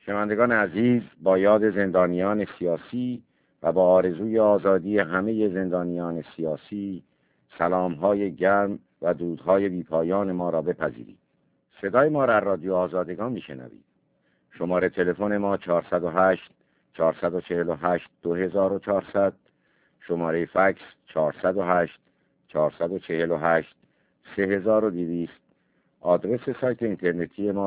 شنوندگان عزیز، با یاد زندانیان سیاسی و با آرزوی آزادی همه زندانیان سیاسی، سلام‌های گرم و درودهای بی‌پایان ما را بپذیرید. صدای ما را رادیو آزادگان میشنوید. شماره تلفن ما 408 448 2400، شماره فکس 408 448 3200، آدرس سایت اینترنتی ما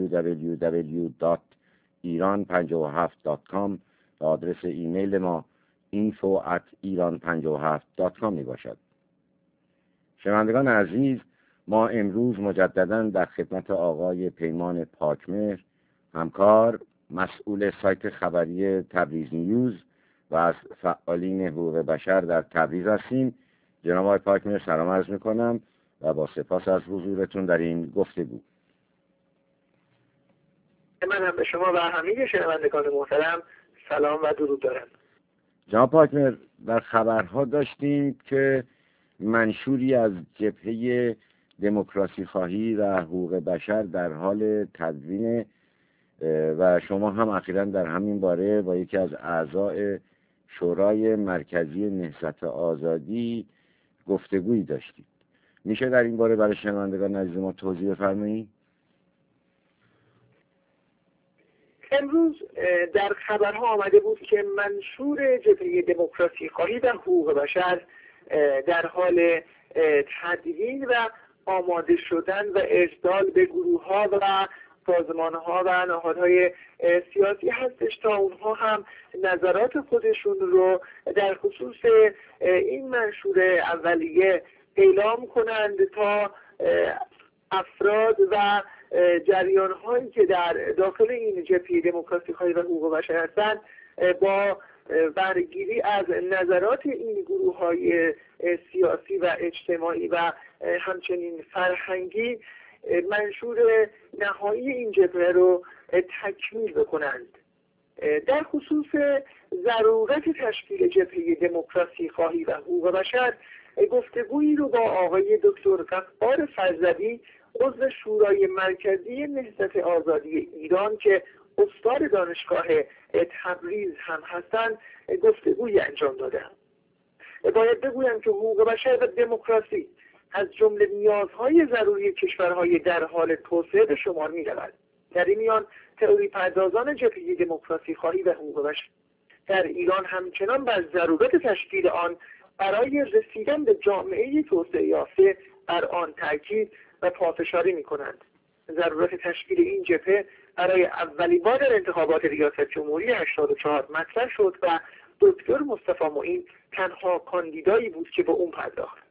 www.iran57.com و آدرس ایمیل ما info@iran57.com می باشد. شنوندگان عزیز، ما امروز مجددا در خدمت آقای پیمان پاکمهر، همکار مسئول سایت خبری تبریز نیوز و از فعالین حقوق بشر در تبریز هستیم. جناب آقای پاکمهر، سلام عرض می‌کنم و با سپاس از حضورتون در این گفتگو. من هم به شما و همه شنوندگان محترم سلام و درود دارم. جناب پاکمهر، در خبرها داشتیم که منشوری از جبهه دموکراسی خواهی و حقوق بشر در حال تدوین و شما هم اخیراً در همین باره با یکی از اعضای شورای مرکزی نهضت آزادی گفتگویی داشتید. میشه در این باره برای شنوندگان عزیز ما توضیح بفرمایید؟ امروز در خبرها آمده بود که منشور جبهه دموکراسی خواهی و حقوق بشر در حال تدوین و آماده شدن و ارسال به گروه‌ها و سازمان‌ها و نهادهای سیاسی هستش تا اونها هم نظرات خودشون رو در خصوص این منشور اولیه اعلام کنند تا افراد و جریان‌هایی که در داخل این جبهه دموکراسی خواهی و حقوق بشر هستند با برگیری از نظرات این گروه‌های سیاسی و اجتماعی و همچنین فرهنگی منشور نهایی این جبهه رو تکمیل بکنند. در خصوص ضرورت تشکیل جبهه دموکراسی خواهی و حقوق بشر گفتگویی رو با آقای دکتر غفار فرزدی، عضو شورای مرکزی نهضت آزادی ایران که استاد دانشگاه تبریز هم هستند گفتگویی انجام دادم. باید بگویم که حقوق بشر و دموکراسی از جمله نیازهای ضروری کشورهای در حال توسعه به شمار می رود. در این میان تئوری پردازان جبهه دموکراسی خواهی و حقوق بشر در ایران همچنان بر ضرورت تشکیل آن برای رسیدن به جامعه توسعه یافته بر آن تاکید و پافشاری می کنند. ضرورت تشکیل این جبهه برای اولین بار در انتخابات ریاست جمهوری 84 مطرح شد و دکتر مصطفی معین تنها کاندیدایی بود که به اون پرداخت.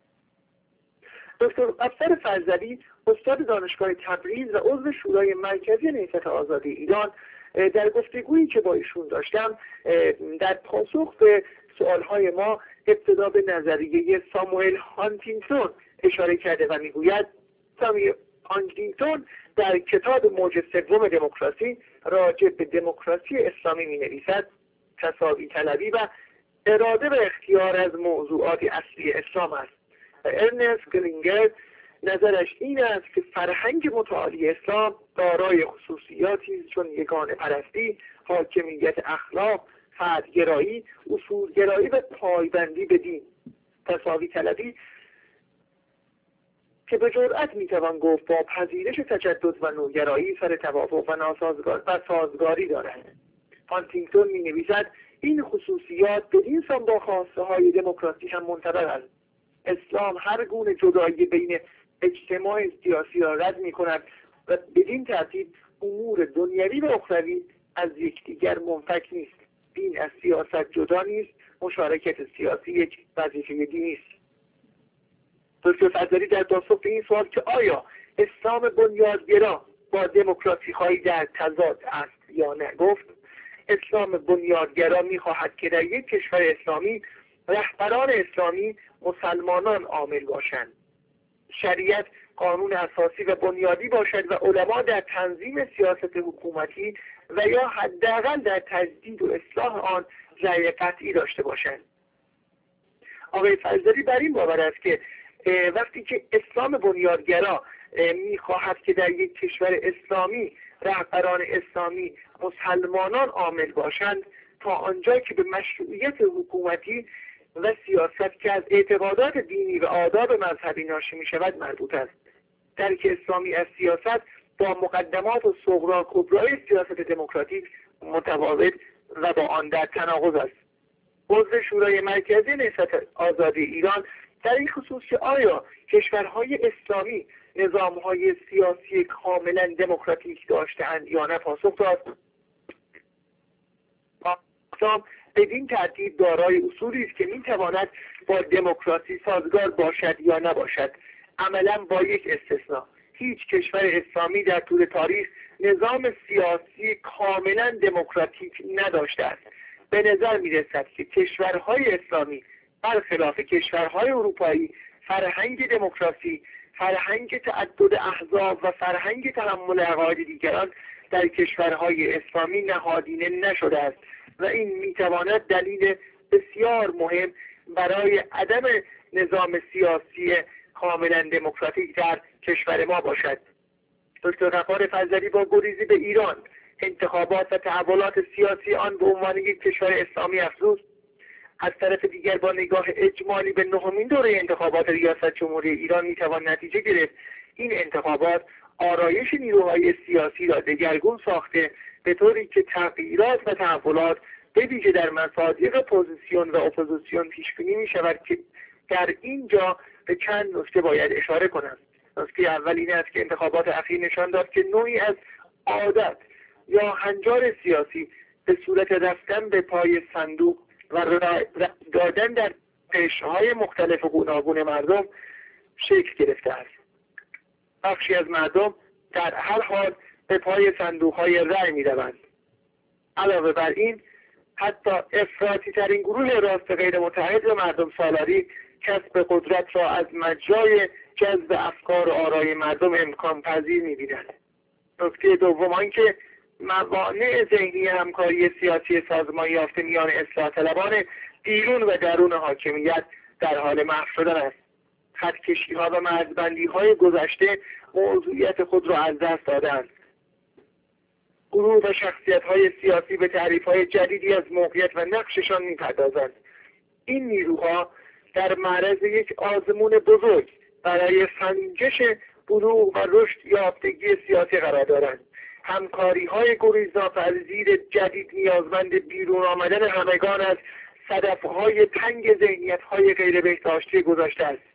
دکتر غفار فرزدی، استاد دانشگاه تبریز و عضو شورای مرکزی نهضت آزادی ایران، در گفتگویی که با ایشون داشتم در پاسخ به سوالهای ما ابتدا به نظریه ساموئل هانتینگتون اشاره کرده و میگوید ساموئل هانتینگتون در کتاب موج سوم دموکراسی راجع به دموکراسی اسلامی می نویسد تساوی طلبی و اراده و اختیار از موضوعات اصلی اسلام است. ارنست گلینگر نظرش این است که فرهنگ متعالی اسلام دارای خصوصیاتی چون یگانه پرستی، حاکمیت اخلاق، فردگرایی، اصولگرایی و پایبندی به دین. تساوی طلبی که به جرأت میتوان گفت با پذیرش تجدد و نوگرایی سر توافق و سازگاری دارد. هانتینگتون می نویسد این خصوصیات بدین سان با خواسته های دموکراسی هم منطبق است. اسلام هر گونه جدایی بین اجتماع سیاسی را رد می کند و بدین ترتیب امور دنیوی و اخروی از یکدیگر منفک نیست. دین از سیاست جدا نیست، مشارکت سیاسی یک وظیفه دینی است. دکتر فرزدی در پاسخ به این سوال که آیا اسلام بنیادگرا با دموکراسی خواهی در تضاد است یا نه گفت اسلام بنیادگرا می‌خواهد که در یک کشور اسلامی رهبران اسلامی مسلمانان عامل باشند، شریعت قانون اساسی و بنیادی باشد و علما در تنظیم سیاست حکومتی و یا حداقل در تجدید و اصلاح آن رأی قطعی داشته باشند. آقای فرزدی بر این باور است که وقتی که اسلام بنیادگرا می‌خواهد که در یک کشور اسلامی رهبران اسلامی مسلمانان عامل باشند تا آنجا که به مشروعیت حکومتی و سیاست که از اعتقادات دینی و آداب مذهبی ناشی می شود مربوط است. درک اسلامی از سیاست با مقدمات و صغرا کبرای سیاست دموکراتیک متفاوت و با آن در تناقض است. عضو شورای مرکزی نهضت آزادی ایران در این خصوص که آیا کشورهای اسلامی نظامهای سیاسی کاملا دموکراتیک داشته‌اند یا نه پاسخ داد. اسلام بدین ترتیب دارای اصولی است که میتواند با دموکراسی سازگار باشد یا نباشد. عملا با یک استثناء، هیچ کشور اسلامی در طول تاریخ نظام سیاسی کاملا دموکراتیک نداشته است. به نظر میرسد که کشورهای اسلامی برخلاف کشورهای اروپایی فرهنگ دموکراسی، فرهنگ تعدد احزاب و فرهنگ تحمل عقاید دیگران در کشورهای اسلامی نهادینه نشده است و این میتواند دلیل بسیار مهم برای عدم نظام سیاسی کاملا دموکراتیک در کشور ما باشد. دکتر غفار فضلی با گریزی به ایران انتخابات و تحولات سیاسی آن به عنوان یک کشور اسلامی افزود. از طرف دیگر با نگاه اجمالی به نهمین دوره انتخابات ریاست جمهوری ایران میتوان نتیجه گرفت این انتخابات آرایش نیروهای سیاسی را دگرگون ساخته به طوری که تغییرات و تحولات به ویژه در مصادیق پوزیسیون و اپوزیسیون پیش بینی می شود که در اینجا به چند نکته باید اشاره کنم. نکته اول این است که انتخابات اخیر نشان داد که نوعی از عادت یا هنجار سیاسی به صورت رفتن به پای صندوق و دادن در قشرهای مختلف و گوناگون مردم شکل گرفته است. بخشی از مردم در هر حال به پای صندوق‌های رأی می‌روند. علاوه بر این حتی افراطی ترین گروه راست غیر متحد و مردم سالاری کسب قدرت را از مجرای جذب افکار و آرای مردم امکان پذیر می‌بینند. نکته دوم آنکه موانع ذهنی همکاری سیاسی سازمان یافته میان اصلاح طلبان بیرون و درون حاکمیت در حال محو شدن است. خطکشی‌ها و مرزبندی‌های گذشته موضوعیت خود را از دست دادند. گروه و شخصیت‌های سیاسی به تعریف‌های جدیدی از موقعیت و نقششان می‌پردازند. این نیروها در معرض یک آزمون بزرگ برای سنجش بلوغ و رشد یافتگی سیاسی قرار دارند. همکاری‌های گریزناپذیر جدید نیازمند بیرون آمدن همگان از صدف‌های تنگ ذهنیت‌های غیر بهداشتی گذشته است.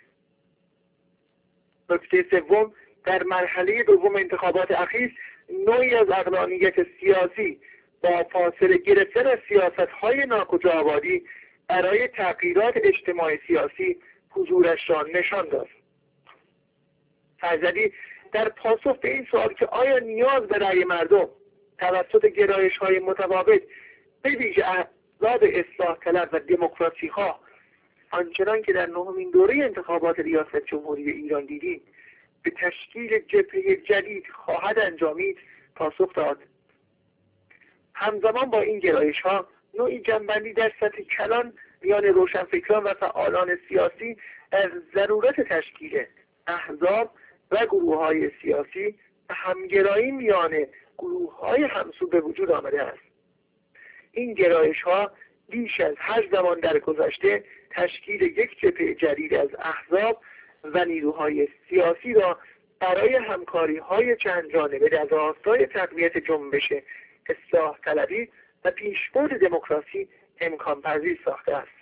نکته سوم، در مرحله دوم انتخابات اخیر نوعی از عقلانیت سیاسی با فاصله گرفتن از سیاست‌های ناکجاآبادی برای تغییرات اجتماعی سیاسی حضورش را نشان داد. فضلی در پاسخ به این سوال که آیا نیاز به رأی مردم توسط گرایش‌های متفاوت به ویژه احزاب اصلاح طلب و دموکراسی‌ها آنچنان که در نهمین دوره انتخابات ریاست جمهوری ایران دیدیم به تشکیل جبهه جدید خواهد انجامید پاسخ داد. همزمان با این گرایش‌ها نوعی جنبندی در سطح کلان میان روشنفکران و فعالان سیاسی از ضرورت تشکیل احزاب و گروه‌های سیاسی و همگرایی میان گروه‌های همسو به وجود آمده است. این گرایش‌ها بیش از هر زمان در گذشته تشکیل یک جبهه جدید از احزاب و نیروهای سیاسی را برای همکاری‌های چند جانبه در راستای تقویت جنبش اصلاح طلبی و پیشبرد دموکراسی امکان پذیر ساخته است.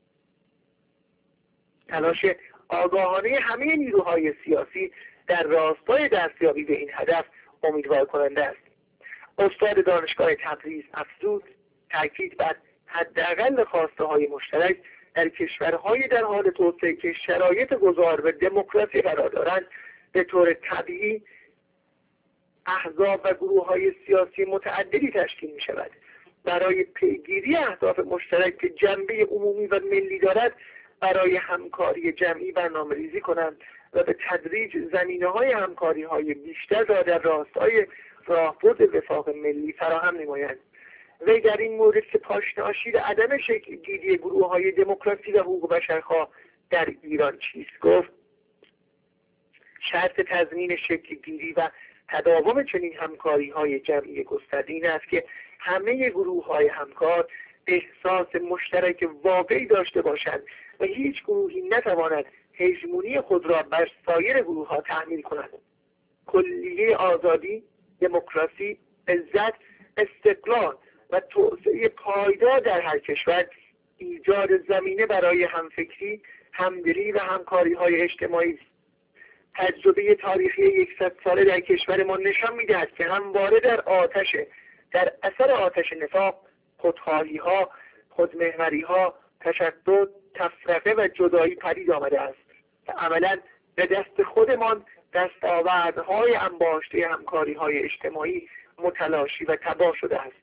تلاش آگاهانه همه نیروهای سیاسی در راستای دستیابی به این هدف امیدوار کننده است. استاد دانشگاه تبریز افزود تاکید بر حداقل خواسته‌های مشترک در کشورهای در حال توسعه که شرایط گذار به دموکراسی قرار دارند به طور طبیعی احزاب و گروه‌های سیاسی متعددی تشکیل می شود. برای پیگیری اهداف مشترک که جنبه عمومی و ملی دارد برای همکاری جمعی برنامه‌ریزی کنند و به تدریج زمینه‌های همکاری‌های بیشتر را در راستای راهبرد وفاق ملی فراهم نمایند. وی در این مورد که پاشناشی عدم شکل گیری گروه‌های دموکراسی و حقوق بشرخواه در ایران چیست گفت؟ شرط تضمین شکل گیری و تداوم چنین همکاری‌های جمعی گسترده این است که همه گروه‌های همکار احساس مشترک واقعی داشته باشند و هیچ گروهی نتواند هژمونی خود را بر سایر گروه‌ها تحمیل کند. کلیه آزادی، دموکراسی، عزت، استقلال و توسعه پایدار در هر کشور ایجاد زمینه برای همفکری، همدلی و همکاری‌های اجتماعی است. تجربه تاریخی 100 ساله در کشور ما نشان می‌دهد که همواره در اثر آتش نفاق، خودخواهی‌ها، خودمحوری‌ها، تشدد، تفرقه و جدایی پدید آمده است و عملاً به دست خودمان دستاوردهای انباشته همکاری‌های اجتماعی متلاشی و تباه شده است.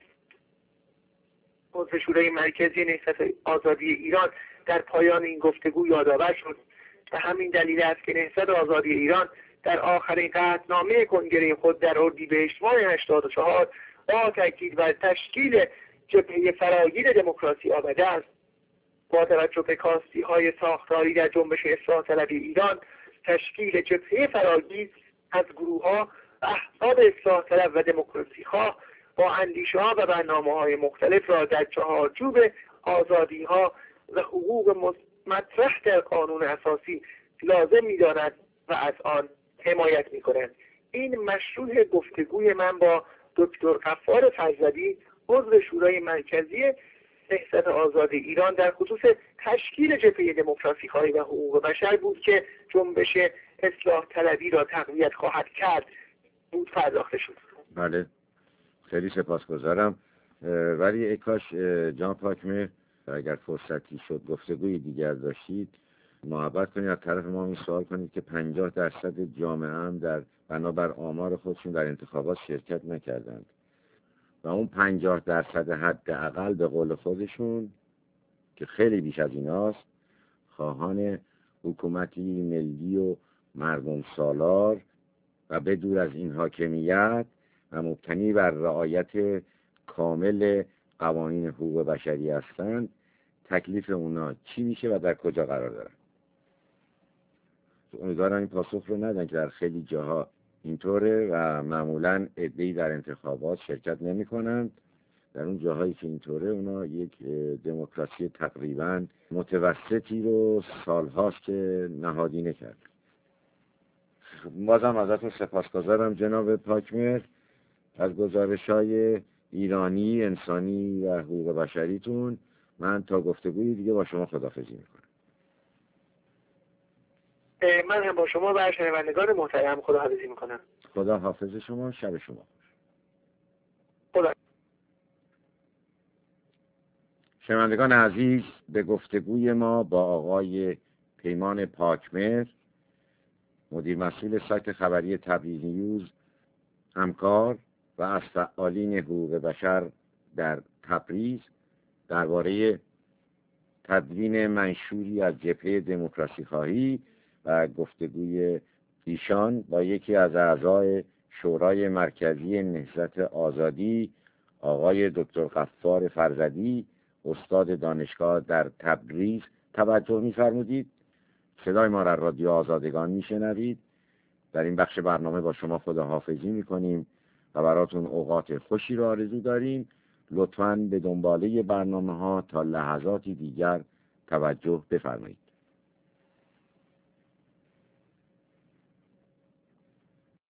عضو شورای مرکزی نهضت آزادی ایران در پایان این گفتگو یادآور شد و همین دلیل است که نهضت آزادی ایران در آخرین قطعنامه کنگره خود در اردیبهشت ماه 84 با تاکید بر تشکیل جبهه فراگیر دموکراسی آمده است. با توجه به کاستی‌های ساختاری در جنبش اصلاح طلبی ایران، تشکیل جبهه فراگیر از گروه‌ها و احزاب اصلاح طلب و دموکراسی خواه با اندیشه‌ها و برنامه‌های مختلف را در چهارچوب آزادی‌ها و حقوق مطرح در قانون اساسی لازم می‌داند و از آن حمایت می‌کنند. این مشروع گفتگوی من با دکتر غفار فرزدی، عضو شورای مرکزی نهضت آزادی ایران در خصوص تشکیل جبهه دموکراسی خواهی و حقوق بشر بود که جنبش اصلاح طلبی را تقویت خواهد کرد بود پرداخته شد. بله، خیلی سپاسگزارم. ولی ای کاش جان پاکمر اگر فرصتی شد گفتگوی دیگر داشتید محبت کنید از طرف ما این سوال کنید که 50% جامعه هم در بنابر آمار خودشون در انتخابات شرکت نکردند و اون 50% حداقل به قول خودشون که خیلی بیش از ایناست خواهان حکومتی ملی و مردم سالار و بدور از این حاکمیت و مبتنی بر رعایت کامل قوانین حقوق بشری هستند، تکلیف اونا چی میشه و در کجا قرار دارن؟ امیدوارم این پاسخ رو ندن که در خیلی جاها اینطوره و معمولا عده‌ای در انتخابات شرکت نمی کنند. در اون جاهایی که اینطوره اونا یک دموکراسی تقریبا متوسطی رو سالهاست که نهادینه کرد. بازم ازتون سپاسگزارم جناب پاکمر از گزارش‌های ایرانی، انسانی و حقوق بشریتون. من تا گفتگوی دیگه با شما خداحافظی میکنم. من هم با شما و شنوندگان محترم خداحافظی میکنم. خدا حافظ شما، شب شما خوش. خدا. شنوندگان عزیز، به گفتگوی ما با آقای پیمان پاکمر، مدیر مسئول سایت خبری تبریز نیوز، همکار و از فعالین حقوق بشر در تبریز، درباره تدوین منشوری از جبهه دموکراسی خواهی و گفتگوی ایشان با یکی از اعضای شورای مرکزی نهضت آزادی، آقای دکتر غفار فرزدی، استاد دانشگاه در تبریز توجه می‌فرمودید. صدای ما را رادیو آزادگان میشنوید. در این بخش برنامه با شما خداحافظی میکنیم و براتون اوقات خوشی را آرزو داریم. لطفاً به دنباله برنامه ها تا لحظاتی دیگر توجه بفرمایید.